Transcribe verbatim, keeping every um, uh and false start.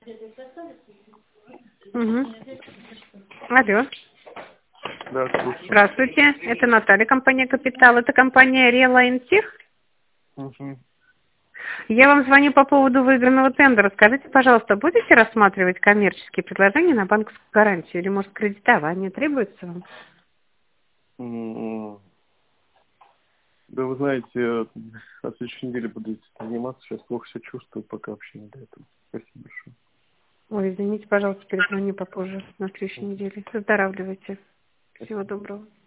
Угу. Алло. Да, слушаю. Здравствуйте. Это Наталья, компания «Капитал». Это компания «Реалайнтех». Угу. Я вам звоню по поводу выигранного тендера. Скажите, пожалуйста, будете рассматривать коммерческие предложения на банковскую гарантию? Или, может, кредитование требуется вам? М, Да вы знаете, на следующей неделе буду этим заниматься. Сейчас плохо себя чувствую, пока вообще не до этого. Спасибо большое. Ой, извините, пожалуйста, перезвоню попозже, на следующей неделе. Выздоравливайте. Всего доброго.